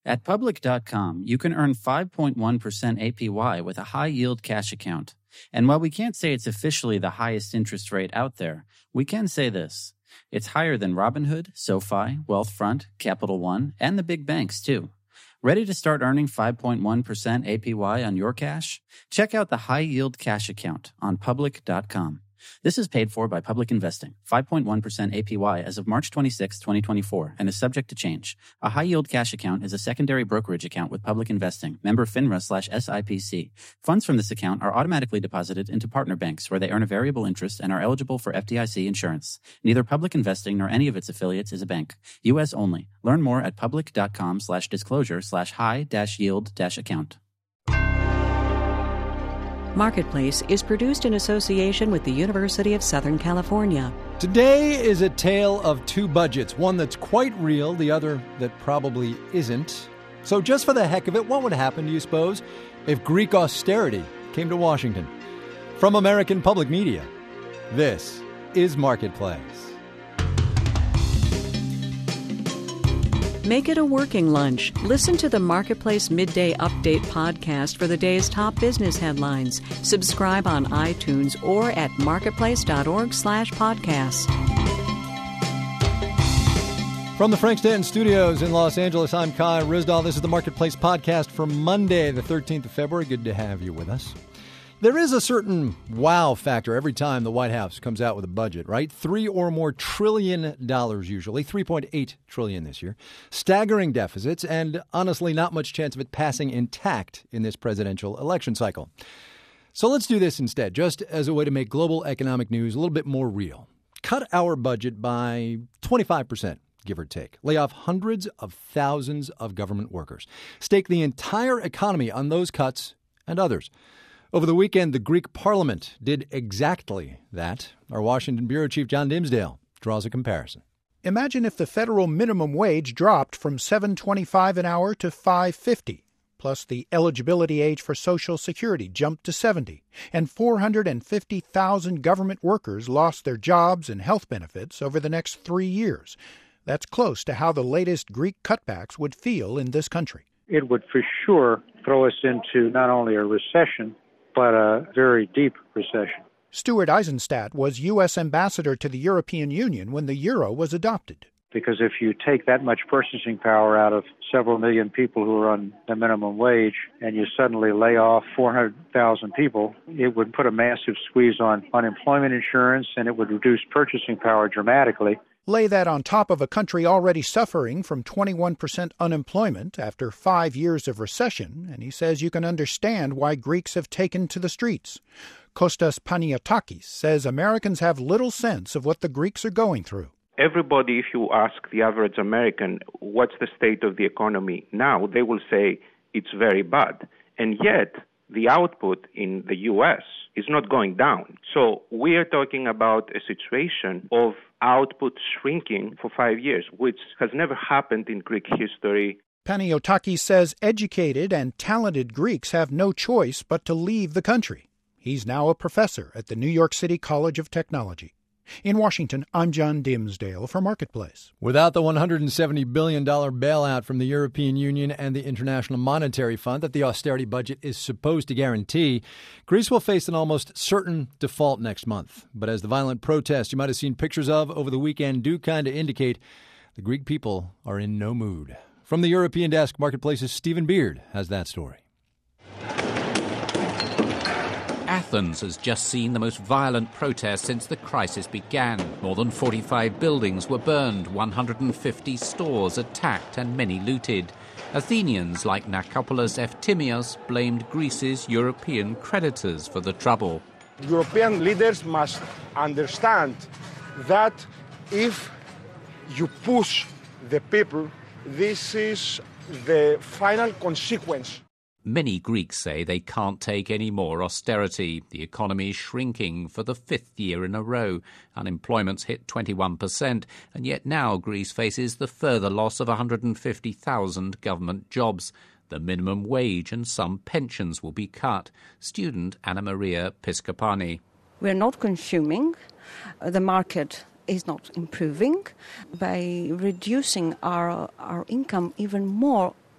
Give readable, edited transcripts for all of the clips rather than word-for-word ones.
At Public.com, you can earn 5.1% APY with a high-yield cash account. And while we can't say it's officially the highest interest rate out there, we can say this. It's higher than Robinhood, SoFi, Wealthfront, Capital One, and the big banks, too. Ready to start earning 5.1% APY on your cash? Check out the high-yield cash account on Public.com. This is paid for by Public Investing, 5.1% APY as of March 26, 2024, and is subject to change. A high-yield cash account is a secondary brokerage account with Public Investing, member FINRA/SIPC. Funds from this account are automatically deposited into partner banks where they earn a variable interest and are eligible for FDIC insurance. Neither Public Investing nor any of its affiliates is a bank. U.S. only. Learn more at public.com/disclosure/high-yield-account. Marketplace is produced in association with the University of Southern California. Today is a tale of two budgets, one that's quite real, the other that probably isn't. So just for the heck of it, what would happen, do you suppose, if Greek austerity came to Washington? From American Public Media, this is Marketplace. Make it a working lunch. Listen to the Marketplace Midday Update podcast for the day's top business headlines. Subscribe on iTunes or at marketplace.org/podcast. From the Frank Stanton Studios in Los Angeles, I'm Kai Ryssdal. This is the Marketplace podcast for Monday, the 13th of February. Good to have you with us. There is a certain wow factor every time the White House comes out with a budget, right? $3 or more trillion usually, $3.8 trillion this year. Staggering deficits and honestly not much chance of it passing intact in this presidential election cycle. So let's do this instead, just as a way to make global economic news a little bit more real. Cut our budget by 25%. Give or take. Lay off hundreds of thousands of government workers. Stake the entire economy on those cuts and others. Over the weekend, the Greek parliament did exactly that. Our Washington bureau chief, John Dimsdale, draws a comparison. Imagine if the federal minimum wage dropped from $7.25 an hour to $5.50, plus the eligibility age for Social Security jumped to 70, and 450,000 government workers lost their jobs and health benefits over the next 3 years. That's close to how the latest Greek cutbacks would feel in this country. It would for sure throw us into not only a recession, but a very deep recession. Stuart Eizenstat was U.S. ambassador to the European Union when the euro was adopted. Because if you take that much purchasing power out of several million people who are on the minimum wage and you suddenly lay off 400,000 people, it would put a massive squeeze on unemployment insurance and it would reduce purchasing power dramatically. Lay that on top of a country already suffering from 21% unemployment after 5 years of recession, and he says you can understand why Greeks have taken to the streets. Kostas Paniotakis says Americans have little sense of what the Greeks are going through. Everybody, if you ask the average American, what's the state of the economy now, they will say it's very bad. And yet, the output in the U.S. is not going down. So we are talking about a situation of output shrinking for 5 years, which has never happened in Greek history. Paniotakis says educated and talented Greeks have no choice but to leave the country. He's now a professor at the New York City College of Technology. In Washington, I'm John Dimsdale for Marketplace. Without the $170 billion bailout from the European Union and the International Monetary Fund that the austerity budget is supposed to guarantee, Greece will face an almost certain default next month. But as the violent protests you might have seen pictures of over the weekend do kind of indicate, the Greek people are in no mood. From the European desk, Marketplace's Stephen Beard has that story. Athens has just seen the most violent protest since the crisis began. More than 45 buildings were burned, 150 stores attacked and many looted. Athenians like Nikopoulos Eftimios blamed Greece's European creditors for the trouble. European leaders must understand that if you push the people, this is the final consequence. Many Greeks say they can't take any more austerity. The economy is shrinking for the fifth year in a row. Unemployment's hit 21%, and yet now Greece faces the further loss of 150,000 government jobs. The minimum wage and some pensions will be cut. Student Anna Maria Piscopani. We're not consuming. The market is not improving. By reducing our income even more,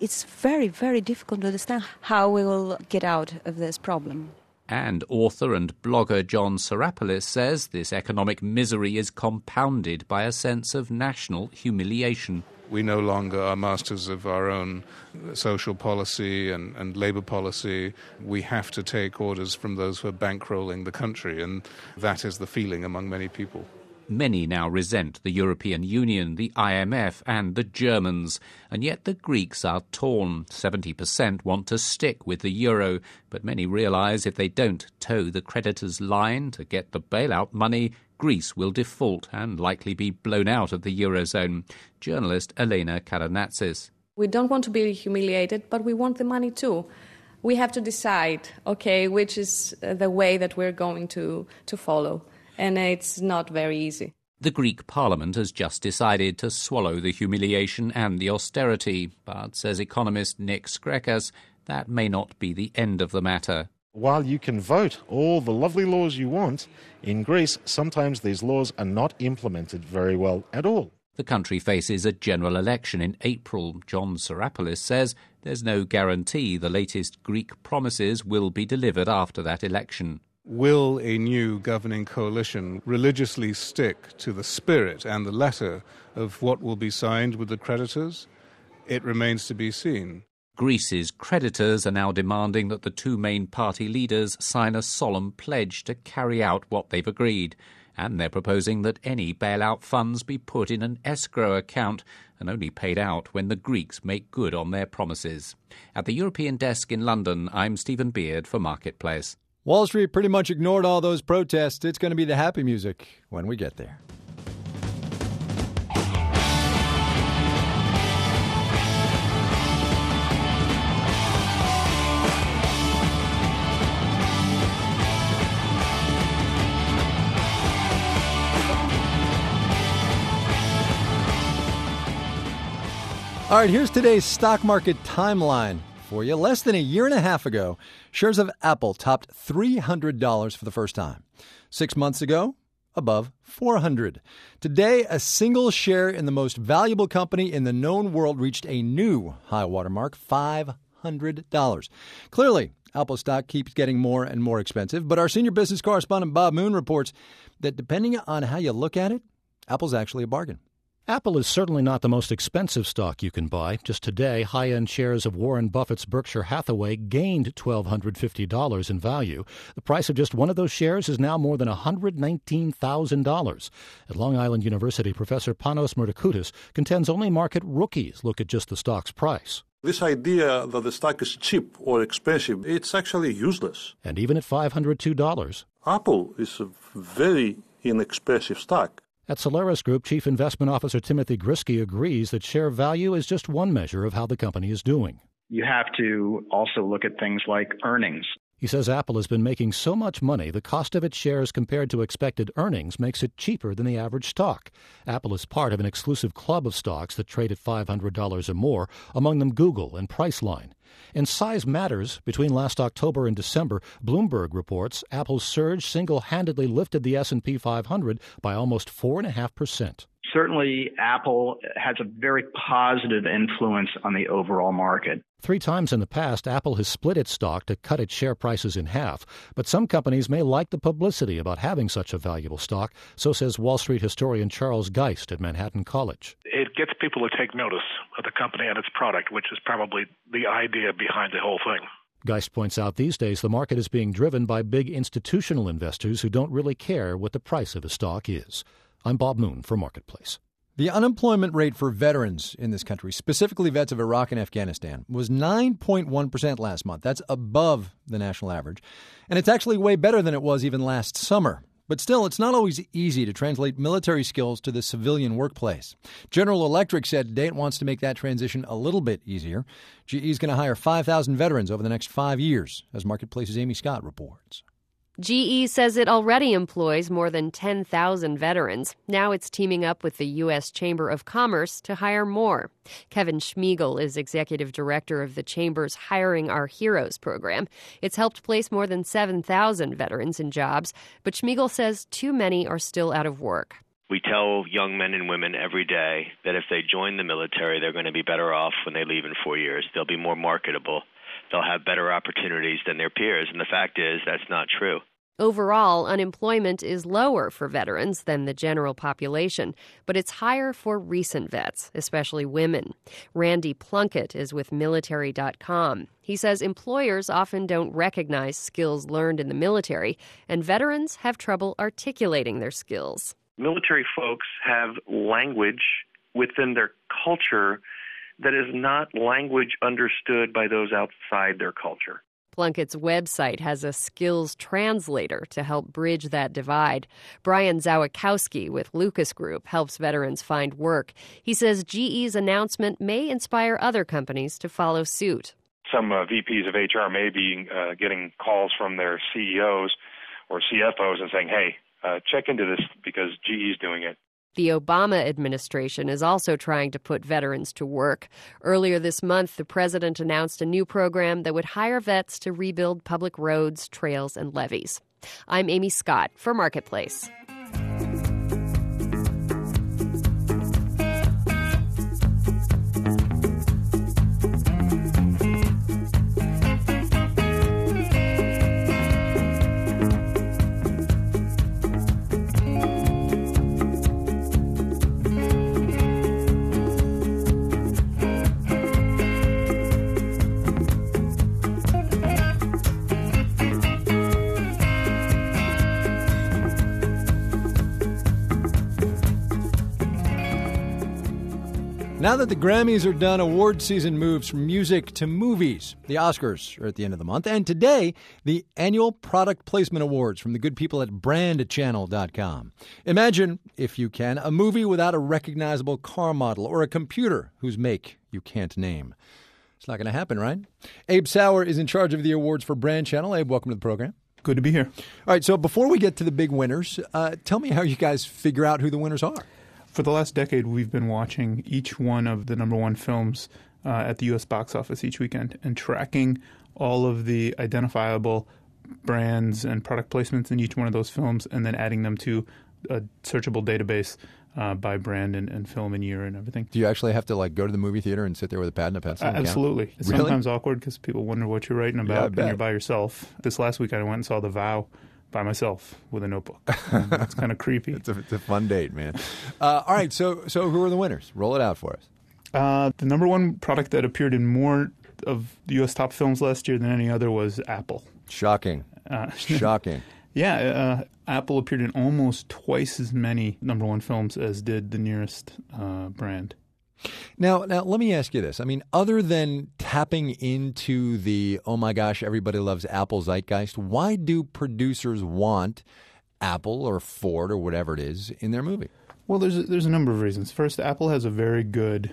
It's very, very difficult to understand how we will get out of this problem. And author and blogger John Sarapoulos says this economic misery is compounded by a sense of national humiliation. We no longer are masters of our own social policy and labour policy. We have to take orders from those who are bankrolling the country, and that is the feeling among many people. Many now resent the European Union, the IMF and the Germans, and yet the Greeks are torn. 70% want to stick with the euro, but many realise if they don't toe the creditors' line to get the bailout money, Greece will default and likely be blown out of the eurozone. Journalist Elena Karanatsis. We don't want to be humiliated, but we want the money too. We have to decide, which is the way that we're going to follow. And it's not very easy. The Greek parliament has just decided to swallow the humiliation and the austerity, but, says economist Nick Skrekas, that may not be the end of the matter. While you can vote all the lovely laws you want, in Greece, sometimes these laws are not implemented very well at all. The country faces a general election in April. John Sarapoulos says there's no guarantee the latest Greek promises will be delivered after that election. Will a new governing coalition religiously stick to the spirit and the letter of what will be signed with the creditors? It remains to be seen. Greece's creditors are now demanding that the two main party leaders sign a solemn pledge to carry out what they've agreed. And they're proposing that any bailout funds be put in an escrow account and only paid out when the Greeks make good on their promises. At the European desk in London, I'm Stephen Beard for Marketplace. Wall Street pretty much ignored all those protests. It's going to be the happy music when we get there. All right, here's today's stock market timeline for you. Less than a year and a half ago, shares of Apple topped $300 for the first time. 6 months ago, above $400. Today, a single share in the most valuable company in the known world reached a new high watermark, $500. Clearly, Apple stock keeps getting more and more expensive, but our senior business correspondent Bob Moon reports that depending on how you look at it, Apple's actually a bargain. Apple is certainly not the most expensive stock you can buy. Just today, high-end shares of Warren Buffett's Berkshire Hathaway gained $1,250 in value. The price of just one of those shares is now more than $119,000. At Long Island University, Professor Panos Murtakoutas contends only market rookies look at just the stock's price. This idea that the stock is cheap or expensive, it's actually useless. And even at $502, Apple is a very inexpensive stock. At Solaris Group, Chief Investment Officer Timothy Grisky agrees that share value is just one measure of how the company is doing. You have to also look at things like earnings. He says Apple has been making so much money, the cost of its shares compared to expected earnings makes it cheaper than the average stock. Apple is part of an exclusive club of stocks that trade at $500 or more, among them Google and Priceline. And size matters. Between last October and December, Bloomberg reports Apple's surge single-handedly lifted the S&P 500 by almost 4.5%. Certainly, Apple has a very positive influence on the overall market. 3 times in the past, Apple has split its stock to cut its share prices in half. But some companies may like the publicity about having such a valuable stock, so says Wall Street historian Charles Geist at Manhattan College. It gets people to take notice of the company and its product, which is probably the idea behind the whole thing. Geist points out these days the market is being driven by big institutional investors who don't really care what the price of a stock is. I'm Bob Moon for Marketplace. The unemployment rate for veterans in this country, specifically vets of Iraq and Afghanistan, was 9.1% last month. That's above the national average. And it's actually way better than it was even last summer. But still, it's not always easy to translate military skills to the civilian workplace. General Electric said today it wants to make that transition a little bit easier. GE is going to hire 5,000 veterans over the next 5 years, as Marketplace's Amy Scott reports. GE says it already employs more than 10,000 veterans. Now it's teaming up with the U.S. Chamber of Commerce to hire more. Kevin Schmiegel is executive director of the Chamber's Hiring Our Heroes program. It's helped place more than 7,000 veterans in jobs, but Schmiegel says too many are still out of work. We tell young men and women every day that if they join the military, they're going to be better off when they leave in 4 years. They'll be more marketable. They'll have better opportunities than their peers. And the fact is, that's not true. Overall, unemployment is lower for veterans than the general population, but it's higher for recent vets, especially women. Randy Plunkett is with Military.com. He says employers often don't recognize skills learned in the military, and veterans have trouble articulating their skills. Military folks have language within their culture that is not language understood by those outside their culture. Plunkett's website has a skills translator to help bridge that divide. Brian Zawakowski with Lucas Group helps veterans find work. He says GE's announcement may inspire other companies to follow suit. Some VPs of HR may be getting calls from their CEOs or CFOs and saying, hey, check into this because GE's doing it. The Obama administration is also trying to put veterans to work. Earlier this month, the president announced a new program that would hire vets to rebuild public roads, trails, and levees. I'm Amy Scott for Marketplace. Now that the Grammys are done, award season moves from music to movies. The Oscars are at the end of the month. And today, the annual Product Placement Awards from the good people at BrandChannel.com. Imagine, if you can, a movie without a recognizable car model or a computer whose make you can't name. It's not going to happen, right? Abe Sauer is in charge of the awards for Brand Channel. Abe, welcome to the program. Good to be here. All right, so before we get to the big winners, tell me how you guys figure out who the winners are. For the last decade, we've been watching each one of the number one films at the U.S. box office each weekend and tracking all of the identifiable brands and product placements in each one of those films and then adding them to a searchable database by brand and film and year and everything. Do you actually have to go to the movie theater and sit there with a pad and a pencil? Absolutely. It's sometimes awkward because people wonder what you're writing about and you're by yourself. This last week I went and saw The Vow by myself with a notebook. It's kind of creepy. It's a fun date, man. All right, so who are the winners? Roll it out for us. The number one product that appeared in more of the U.S. top films last year than any other was Apple. Shocking. Shocking. Yeah, Apple appeared in almost twice as many number one films as did the nearest brand. Now, let me ask you this. I mean, other than tapping into the, oh my gosh, everybody loves Apple zeitgeist, why do producers want Apple or Ford or whatever it is in their movie? Well, there's a number of reasons. First, Apple has a very good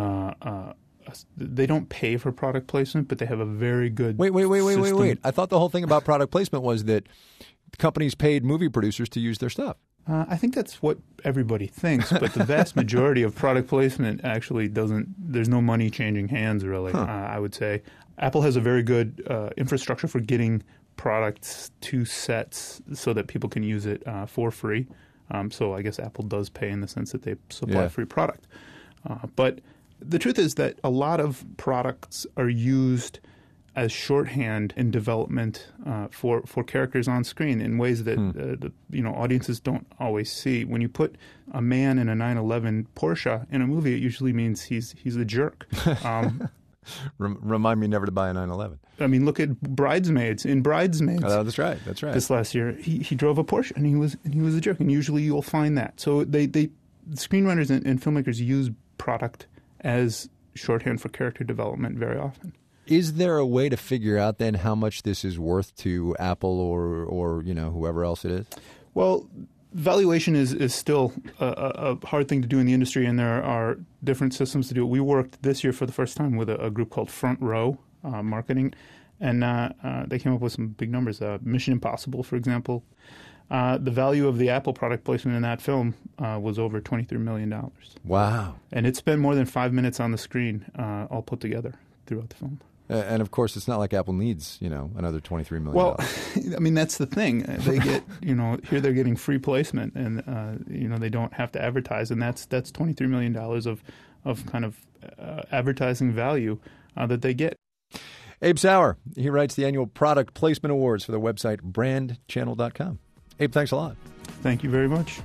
they don't pay for product placement, but they have a very good Wait. I thought the whole thing about product placement was that companies paid movie producers to use their stuff. I think that's what everybody thinks, but the vast majority of product placement actually doesn't. There's no money changing hands, really, I would say. Apple has a very good infrastructure for getting products to sets so that people can use it for free. So I guess Apple does pay in the sense that they supply free product. But the truth is that a lot of products are used as shorthand in development for characters on screen in ways that audiences don't always see. When you put a man in a 911 Porsche in a movie, it usually means he's a jerk. Remind me never to buy a 911. I mean, look at Bridesmaids. In Bridesmaids, that's right. This last year, he drove a Porsche and he was a jerk. And usually you'll find that. So they screenwriters and filmmakers use product as shorthand for character development very often. Is there a way to figure out then how much this is worth to Apple or whoever else it is? Well, valuation is still a hard thing to do in the industry, and there are different systems to do it. We worked this year for the first time with a group called Front Row Marketing, and they came up with some big numbers. Mission Impossible, for example. The value of the Apple product placement in that film was over $23 million. Wow. And it spent more than 5 minutes on the screen all put together throughout the film. And of course, it's not like Apple needs, another $23 million. Well, I mean, that's the thing. They get, here they're getting free placement, and they don't have to advertise, and that's $23 million of kind of advertising value that they get. Abe Sauer, he writes the annual Product Placement Awards for the website brandchannel.com. Abe, thanks a lot. Thank you very much.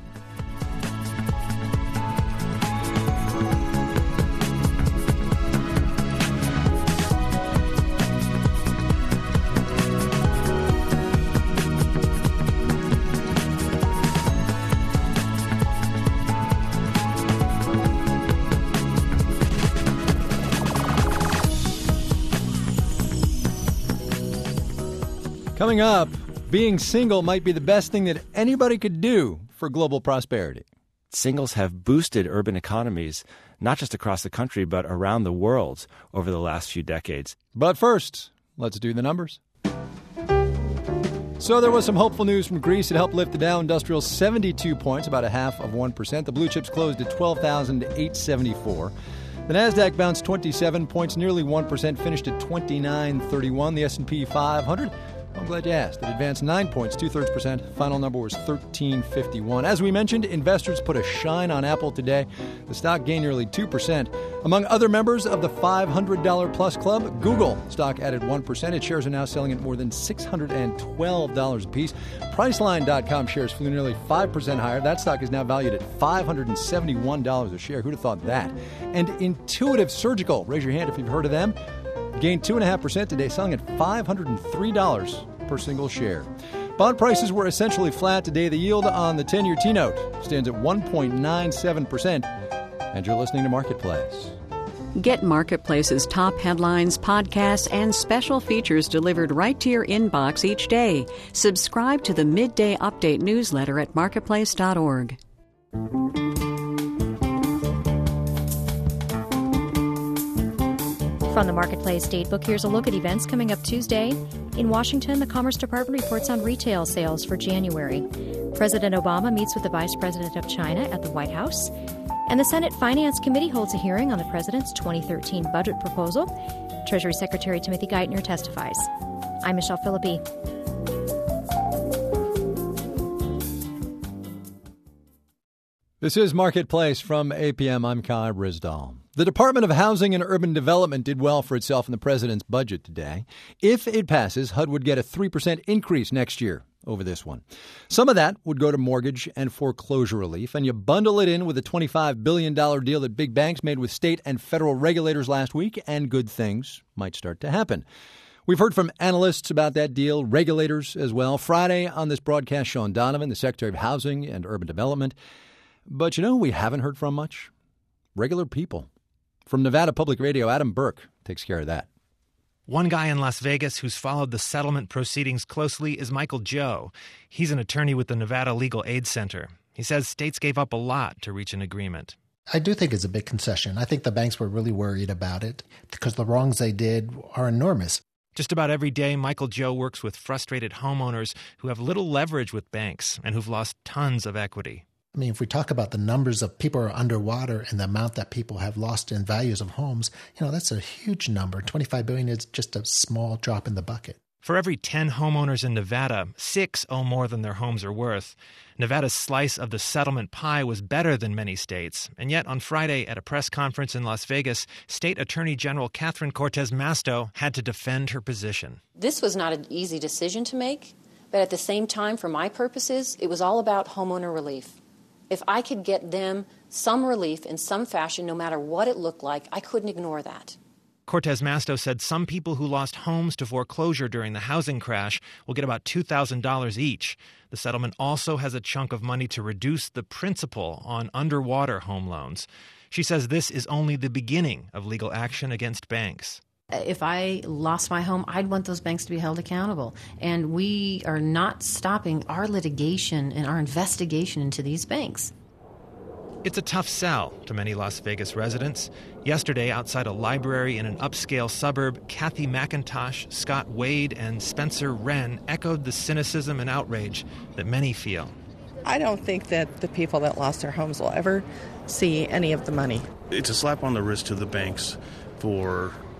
Coming up, being single might be the best thing that anybody could do for global prosperity. Singles have boosted urban economies, not just across the country, but around the world over the last few decades. But first, let's do the numbers. So there was some hopeful news from Greece. It helped lift the Dow Industrial 72 points, about 0.5%. The blue chips closed at 12,874. The Nasdaq bounced 27 points, nearly 1%, finished at 2931. The S&P 500, I'm glad you asked. It advanced 9 points, 0.2%. Final number was 1351. As we mentioned, investors put a shine on Apple today. The stock gained nearly 2%. Among other members of the $500 plus club, Google stock added 1%. Its shares are now selling at more than $612 a piece. Priceline.com shares flew nearly 5% higher. That stock is now valued at $571 a share. Who'd have thought that? And Intuitive Surgical, raise your hand if you've heard of them, gained 2.5% today, selling at $503 per single share. Bond prices were essentially flat today. The yield on the 10-year T-note stands at 1.97%. And you're listening to Marketplace. Get Marketplace's top headlines, podcasts, and special features delivered right to your inbox each day. Subscribe to the Midday Update newsletter at marketplace.org. From the Marketplace Datebook, here's a look at events coming up Tuesday. In Washington, the Commerce Department reports on retail sales for January. President Obama meets with the Vice President of China at the White House. And the Senate Finance Committee holds a hearing on the President's 2013 budget proposal. Treasury Secretary Timothy Geithner testifies. I'm Michelle Philippi. This is Marketplace from APM. I'm Kai Ryssdal. The Department of Housing and Urban Development did well for itself in the president's budget today. If it passes, HUD would get a 3% increase next year over this one. Some of that would go to mortgage and foreclosure relief, and you bundle it in with a $25 billion deal that big banks made with state and federal regulators last week, and good things might start to happen. We've heard from analysts about that deal, regulators as well. Friday on this broadcast, Sean Donovan, the Secretary of Housing and Urban Development. But you know who we haven't heard from much? Regular people. From Nevada Public Radio, Adam Burke takes care of that. One guy in Las Vegas who's followed the settlement proceedings closely is Michael Joe. He's an attorney with the Nevada Legal Aid Center. He says states gave up a lot to reach an agreement. I do think it's a big concession. I think the banks were really worried about it because the wrongs they did are enormous. Just about every day, Michael Joe works with frustrated homeowners who have little leverage with banks and who've lost tons of equity. I mean, if we talk about the numbers of people who are underwater and the amount that people have lost in values of homes, that's a huge number. $25 billion is just a small drop in the bucket. For every 10 homeowners in Nevada, 6 owe more than their homes are worth. Nevada's slice of the settlement pie was better than many states. And yet, on Friday at a press conference in Las Vegas, State Attorney General Catherine Cortez Masto had to defend her position. This was not an easy decision to make, but at the same time, for my purposes, it was all about homeowner relief. If I could get them some relief in some fashion, no matter what it looked like, I couldn't ignore that. Cortez Masto said some people who lost homes to foreclosure during the housing crash will get about $2,000 each. The settlement also has a chunk of money to reduce the principal on underwater home loans. She says this is only the beginning of legal action against banks. If I lost my home, I'd want those banks to be held accountable. And we are not stopping our litigation and our investigation into these banks. It's a tough sell to many Las Vegas residents. Yesterday, outside a library in an upscale suburb, Kathy McIntosh, Scott Wade, and Spencer Wren echoed the cynicism and outrage that many feel. I don't think that the people that lost their homes will ever see any of the money. It's a slap on the wrist to the banks for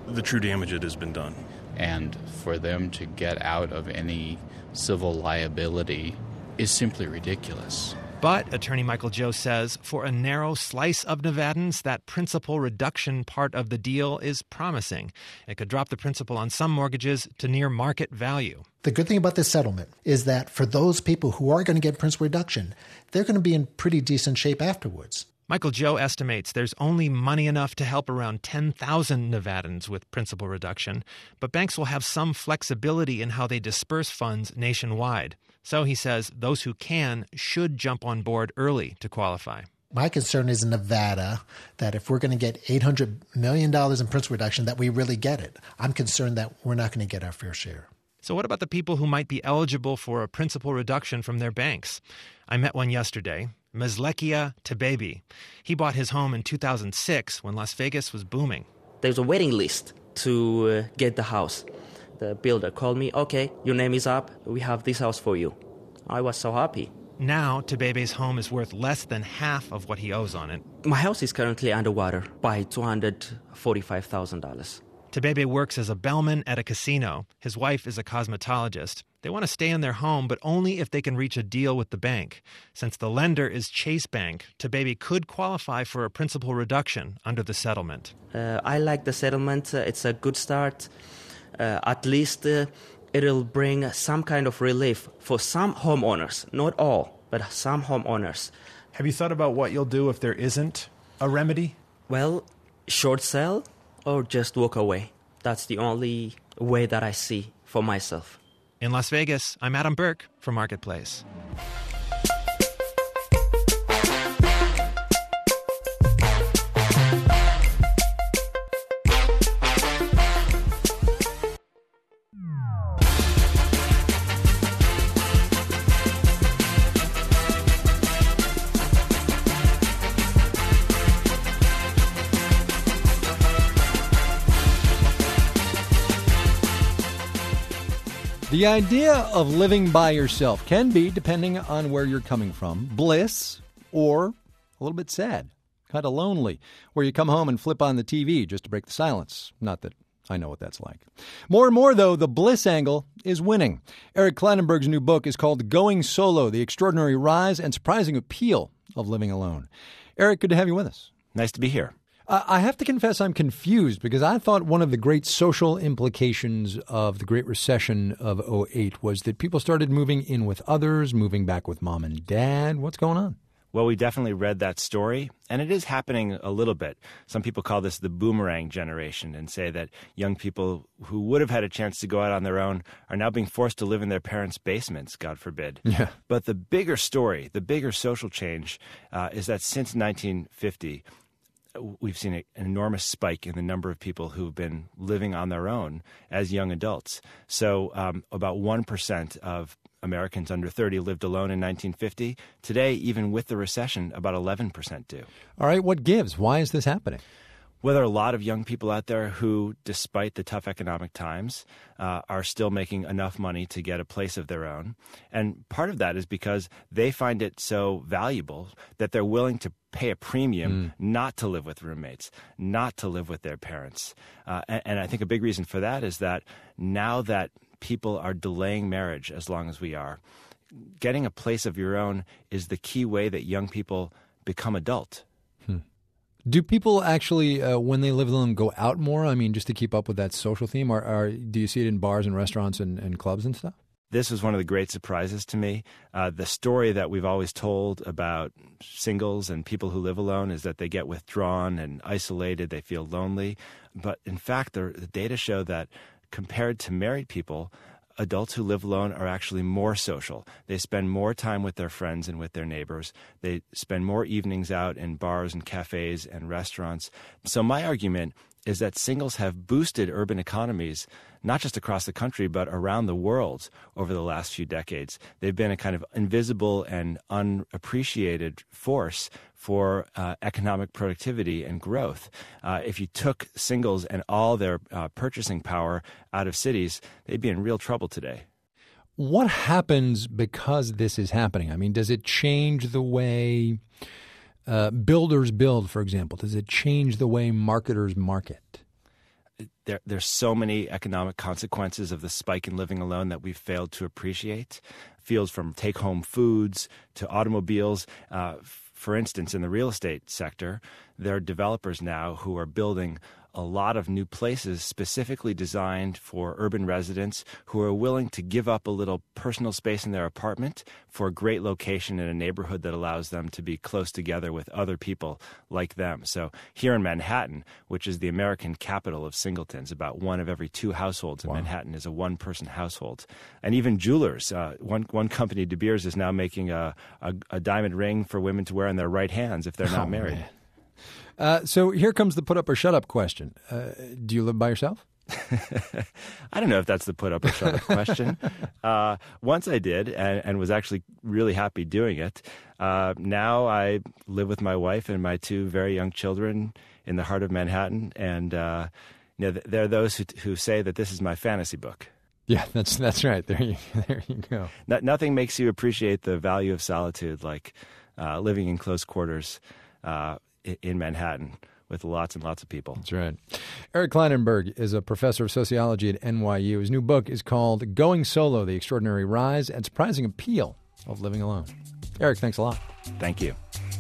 the true damage that has been done. And for them to get out of any civil liability is simply ridiculous. But, Attorney Michael Joe says, for a narrow slice of Nevadans, that principal reduction part of the deal is promising. It could drop the principal on some mortgages to near market value. The good thing about this settlement is that for those people who are going to get principal reduction, they're going to be in pretty decent shape afterwards. Michael Joe estimates there's only money enough to help around 10,000 Nevadans with principal reduction, but banks will have some flexibility in how they disperse funds nationwide. So he says those who can should jump on board early to qualify. My concern is in Nevada that if we're going to get $800 million in principal reduction, that we really get it. I'm concerned that we're not going to get our fair share. So what about the people who might be eligible for a principal reduction from their banks? I met one yesterday, Mezlekia Tabebi. He bought his home in 2006 when Las Vegas was booming. There's a waiting list to get the house. The builder called me, okay, your name is up, we have this house for you. I was so happy. Now, Tabebe's home is worth less than half of what he owes on it. My house is currently underwater by $245,000. Tabebe works as a bellman at a casino. His wife is a cosmetologist. They want to stay in their home, but only if they can reach a deal with the bank. Since the lender is Chase Bank, Tabebe could qualify for a principal reduction under the settlement. I like the settlement. It's a good start. At least it'll bring some kind of relief for some homeowners. Not all, but some homeowners. Have you thought about what you'll do if there isn't a remedy? Well, short sell or just walk away. That's the only way that I see for myself. In Las Vegas, I'm Adam Burke for Marketplace. The idea of living by yourself can be, depending on where you're coming from, bliss or a little bit sad, kind of lonely, where you come home and flip on the TV just to break the silence. Not that I know what that's like. More and more, though, the bliss angle is winning. Eric Klinenberg's new book is called Going Solo, The Extraordinary Rise and Surprising Appeal of Living Alone. Eric, good to have you with us. Nice to be here. I have to confess I'm confused because I thought one of the great social implications of the Great Recession of 2008 was that people started moving in with others, moving back with mom and dad. What's going on? Well, we definitely read that story, and it is happening a little bit. Some people call this the boomerang generation and say that young people who would have had a chance to go out on their own are now being forced to live in their parents' basements, God forbid. Yeah. But the bigger story, the bigger social change is that since 1950, we've seen an enormous spike in the number of people who've been living on their own as young adults. So about 1% of Americans under 30 lived alone in 1950. Today, even with the recession, about 11% do. All right, what gives? Why is this happening? Well, there are a lot of young people out there who, despite the tough economic times, are still making enough money to get a place of their own. And part of that is because they find it so valuable that they're willing to pay a premium not to live with roommates, not to live with their parents. And I think a big reason for that is that now that people are delaying marriage as long as we are, getting a place of your own is the key way that young people become adult. Do people actually, when they live alone, go out more? I mean, just to keep up with that social theme? Or do you see it in bars and restaurants and clubs and stuff? This was one of the great surprises to me. The story that we've always told about singles and people who live alone is that they get withdrawn and isolated, they feel lonely. But in fact, the data show that compared to married people, adults who live alone are actually more social. They spend more time with their friends and with their neighbors. They spend more evenings out in bars and cafes and restaurants. So my argument is that singles have boosted urban economies, not just across the country, but around the world over the last few decades. They've been a kind of invisible and unappreciated force for economic productivity and growth. If you took singles and all their purchasing power out of cities, they'd be in real trouble today. What happens because this is happening? I mean, does it change the way builders build, for example? Does it change the way marketers market? There's so many economic consequences of the spike in living alone that we've failed to appreciate. Fields from take-home foods to automobiles. For instance, in the real estate sector, there are developers now who are building a lot of new places specifically designed for urban residents who are willing to give up a little personal space in their apartment for a great location in a neighborhood that allows them to be close together with other people like them. So here in Manhattan, which is the American capital of singletons, about 1 of every 2 households in Manhattan is a one-person household. And even jewelers, one company, De Beers, is now making a diamond ring for women to wear in their right hands if they're not married. Man. So here comes the put up or shut up question. Do you live by yourself? I don't know if that's the put up or shut up question. Once I did and was actually really happy doing it. Now I live with my wife and my 2 very young children in the heart of Manhattan. And there are those who say that this is my fantasy book. Yeah, that's right. There you go. Nothing makes you appreciate the value of solitude like living in close quarters in Manhattan with lots and lots of people. That's right. Eric Klinenberg is a professor of sociology at NYU. His new book is called Going Solo, The Extraordinary Rise and Surprising Appeal of Living Alone. Eric, thanks a lot. Thank you.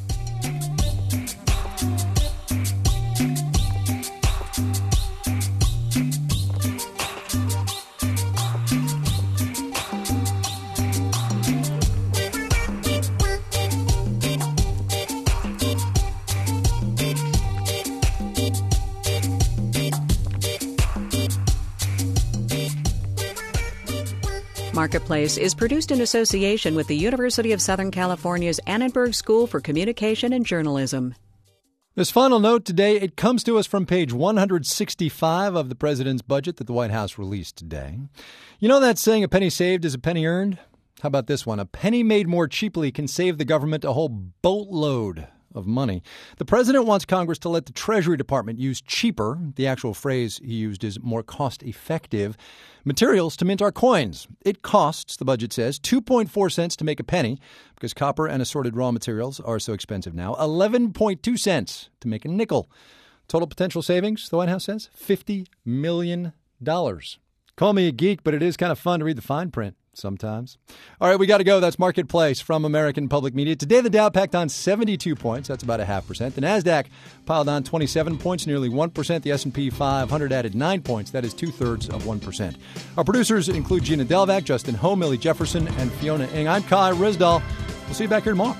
Marketplace is produced in association with the University of Southern California's Annenberg School for Communication and Journalism. This final note today, it comes to us from page 165 of the president's budget that the White House released today. You know that saying, a penny saved is a penny earned? How about this one? A penny made more cheaply can save the government a whole boatload of money. The president wants Congress to let the Treasury Department use cheaper, the actual phrase he used is more cost-effective, materials to mint our coins. It costs, the budget says, 2.4 cents to make a penny, because copper and assorted raw materials are so expensive now, 11.2 cents to make a nickel. Total potential savings, the White House says, $50 million. Call me a geek, but it is kind of fun to read the fine print sometimes. All right, we got to go. That's Marketplace from American Public Media. Today, the Dow packed on 72 points. That's about 0.5%. The NASDAQ piled on 27 points, nearly 1%. The S&P 500 added 9 points. That is 2/3 of 1%. Our producers include Gina Delvac, Justin Ho, Millie Jefferson, and Fiona Ng. I'm Kai Ryssdal. We'll see you back here tomorrow.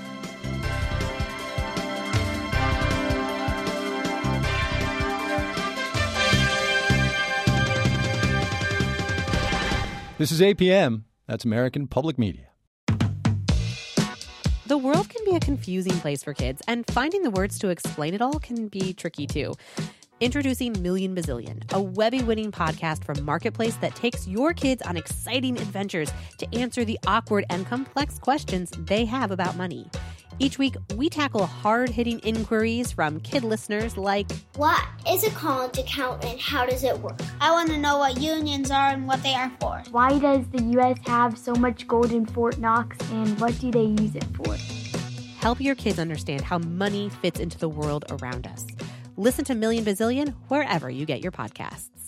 This is APM. That's American Public Media. The world can be a confusing place for kids, and finding the words to explain it all can be tricky too. Introducing Million Bazillion, a Webby-winning podcast from Marketplace that takes your kids on exciting adventures to answer the awkward and complex questions they have about money. Each week, we tackle hard-hitting inquiries from kid listeners like, what is a college account and how does it work? I want to know what unions are and what they are for. Why does the U.S. have so much gold in Fort Knox and what do they use it for? Help your kids understand how money fits into the world around us. Listen to Million Bazillion wherever you get your podcasts.